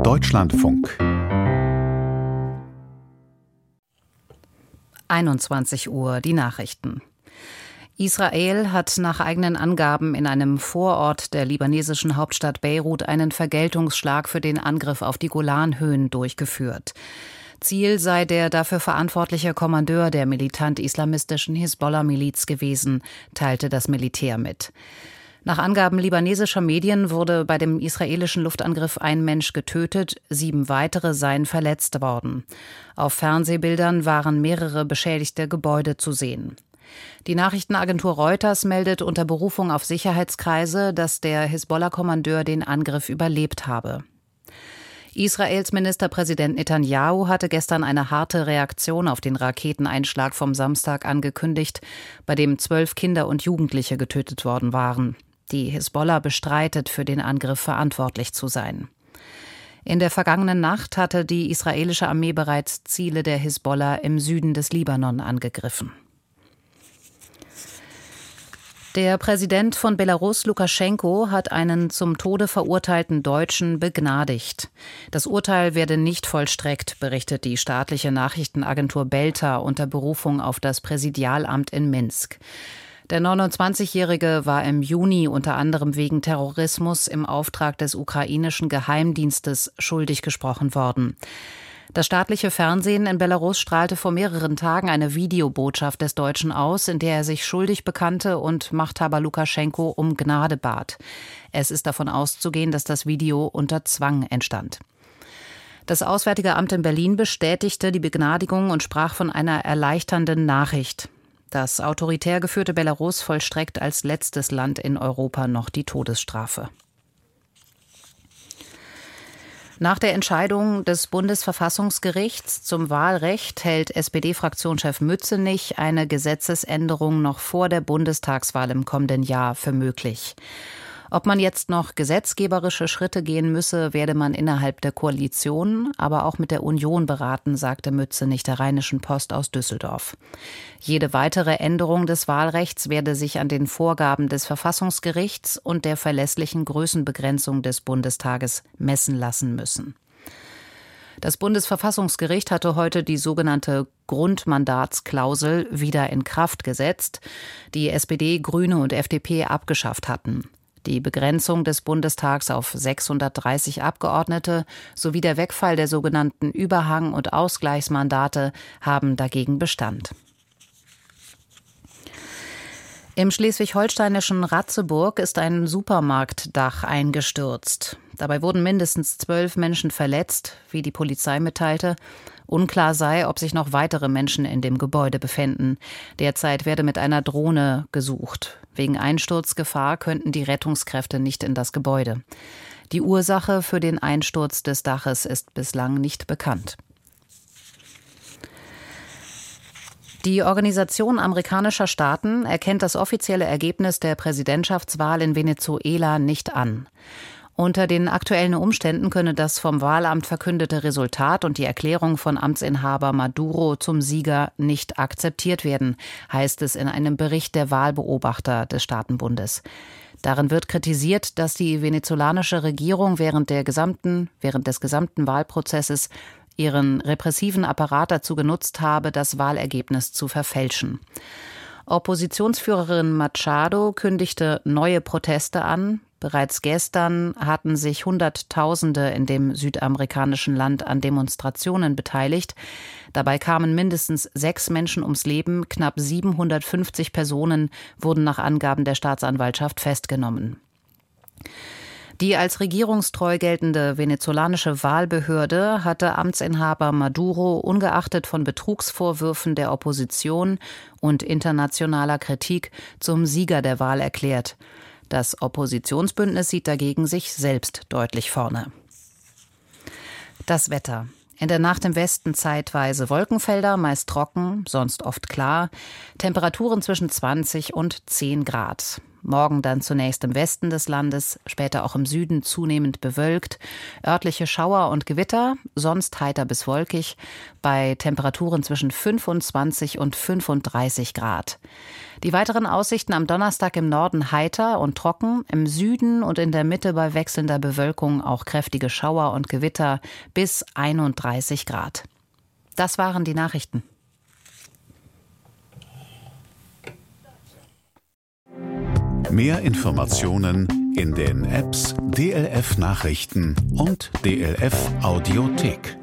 Deutschlandfunk 21 Uhr, die Nachrichten. Israel hat nach eigenen Angaben in einem Vorort der libanesischen Hauptstadt Beirut einen Vergeltungsschlag für den Angriff auf die Golanhöhen durchgeführt. Ziel sei der dafür verantwortliche Kommandeur der militant-islamistischen Hisbollah-Miliz gewesen, teilte das Militär mit. Nach Angaben libanesischer Medien wurde bei dem israelischen Luftangriff ein Mensch getötet, 7 weitere seien verletzt worden. Auf Fernsehbildern waren mehrere beschädigte Gebäude zu sehen. Die Nachrichtenagentur Reuters meldet unter Berufung auf Sicherheitskreise, dass der Hisbollah-Kommandeur den Angriff überlebt habe. Israels Ministerpräsident Netanyahu hatte gestern eine harte Reaktion auf den Raketeneinschlag vom Samstag angekündigt, bei dem 12 Kinder und Jugendliche getötet worden waren. Die Hisbollah bestreitet, für den Angriff verantwortlich zu sein. In der vergangenen Nacht hatte die israelische Armee bereits Ziele der Hisbollah im Süden des Libanon angegriffen. Der Präsident von Belarus, Lukaschenko, hat einen zum Tode verurteilten Deutschen begnadigt. Das Urteil werde nicht vollstreckt, berichtet die staatliche Nachrichtenagentur Belta unter Berufung auf das Präsidialamt in Minsk. Der 29-Jährige war im Juni unter anderem wegen Terrorismus im Auftrag des ukrainischen Geheimdienstes schuldig gesprochen worden. Das staatliche Fernsehen in Belarus strahlte vor mehreren Tagen eine Videobotschaft des Deutschen aus, in der er sich schuldig bekannte und Machthaber Lukaschenko um Gnade bat. Es ist davon auszugehen, dass das Video unter Zwang entstand. Das Auswärtige Amt in Berlin bestätigte die Begnadigung und sprach von einer erleichternden Nachricht. Das autoritär geführte Belarus vollstreckt als letztes Land in Europa noch die Todesstrafe. Nach der Entscheidung des Bundesverfassungsgerichts zum Wahlrecht hält SPD-Fraktionschef Mützenich eine Gesetzesänderung noch vor der Bundestagswahl im kommenden Jahr für möglich. Ob man jetzt noch gesetzgeberische Schritte gehen müsse, werde man innerhalb der Koalition, aber auch mit der Union beraten, sagte Mützenich der Rheinischen Post aus Düsseldorf. Jede weitere Änderung des Wahlrechts werde sich an den Vorgaben des Verfassungsgerichts und der verlässlichen Größenbegrenzung des Bundestages messen lassen müssen. Das Bundesverfassungsgericht hatte heute die sogenannte Grundmandatsklausel wieder in Kraft gesetzt, die SPD, Grüne und FDP abgeschafft hatten. Die Begrenzung des Bundestags auf 630 Abgeordnete sowie der Wegfall der sogenannten Überhang- und Ausgleichsmandate haben dagegen Bestand. Im schleswig-holsteinischen Ratzeburg ist ein Supermarktdach eingestürzt. Dabei wurden mindestens 12 Menschen verletzt, wie die Polizei mitteilte. Unklar sei, ob sich noch weitere Menschen in dem Gebäude befänden. Derzeit werde mit einer Drohne gesucht. Wegen Einsturzgefahr könnten die Rettungskräfte nicht in das Gebäude. Die Ursache für den Einsturz des Daches ist bislang nicht bekannt. Die Organisation amerikanischer Staaten erkennt das offizielle Ergebnis der Präsidentschaftswahl in Venezuela nicht an. Unter den aktuellen Umständen könne das vom Wahlamt verkündete Resultat und die Erklärung von Amtsinhaber Maduro zum Sieger nicht akzeptiert werden, heißt es in einem Bericht der Wahlbeobachter des Staatenbundes. Darin wird kritisiert, dass die venezolanische Regierung während des gesamten Wahlprozesses ihren repressiven Apparat dazu genutzt habe, das Wahlergebnis zu verfälschen. Oppositionsführerin Machado kündigte neue Proteste an. Bereits gestern hatten sich Hunderttausende in dem südamerikanischen Land an Demonstrationen beteiligt. Dabei kamen mindestens 6 Menschen ums Leben, knapp 750 Personen wurden nach Angaben der Staatsanwaltschaft festgenommen. Die als regierungstreu geltende venezolanische Wahlbehörde hatte Amtsinhaber Maduro ungeachtet von Betrugsvorwürfen der Opposition und internationaler Kritik zum Sieger der Wahl erklärt. Das Oppositionsbündnis sieht dagegen sich selbst deutlich vorne. Das Wetter. In der Nacht im Westen zeitweise Wolkenfelder, meist trocken, sonst oft klar. Temperaturen zwischen 20 und 10 Grad. Morgen dann zunächst im Westen des Landes, später auch im Süden zunehmend bewölkt. Örtliche Schauer und Gewitter, sonst heiter bis wolkig, bei Temperaturen zwischen 25 und 35 Grad. Die weiteren Aussichten am Donnerstag im Norden heiter und trocken, im Süden und in der Mitte bei wechselnder Bewölkung auch kräftige Schauer und Gewitter bis 31 Grad. Das waren die Nachrichten. Mehr Informationen in den Apps DLF Nachrichten und DLF Audiothek.